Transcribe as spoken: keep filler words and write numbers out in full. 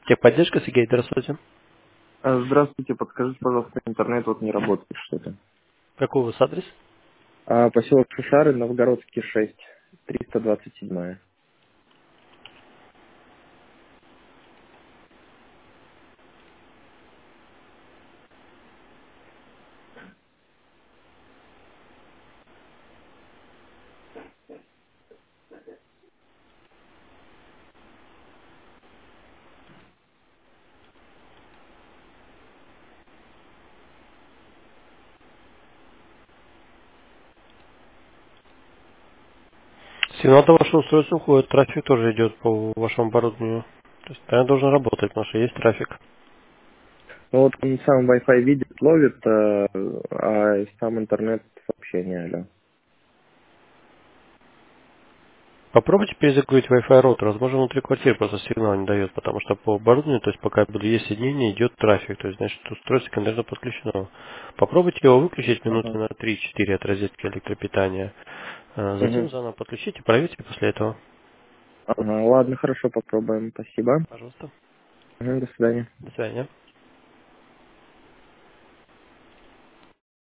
Техподдержка, Сергей, здравствуйте. А, Здравствуйте, подскажите, пожалуйста, интернет вот не работает что-то. Какой у вас адрес? А, поселок Шишары, Новгородский шесть, триста двадцать семь. Сигнал до вашего устройства уходит, трафик тоже идет по вашему оборудованию. То есть она должна работать, потому что есть трафик. Ну вот он сам Wi-Fi видит, ловит, а, а сам интернет сообщение, алло. Попробуйте перезагрузить Wi-Fi роутер. Возможно, внутри квартиры просто сигнал не дает, потому что по оборудованию, то есть по кабелю есть соединение, идет трафик. То есть, значит, устройство к интернету подключено. Попробуйте его выключить минуты Ага. на три-четыре от розетки электропитания. А затем Угу. заново подключите, проверьте после этого. Ага, ладно, хорошо, попробуем. Спасибо. Пожалуйста. Мгм, до свидания. До свидания.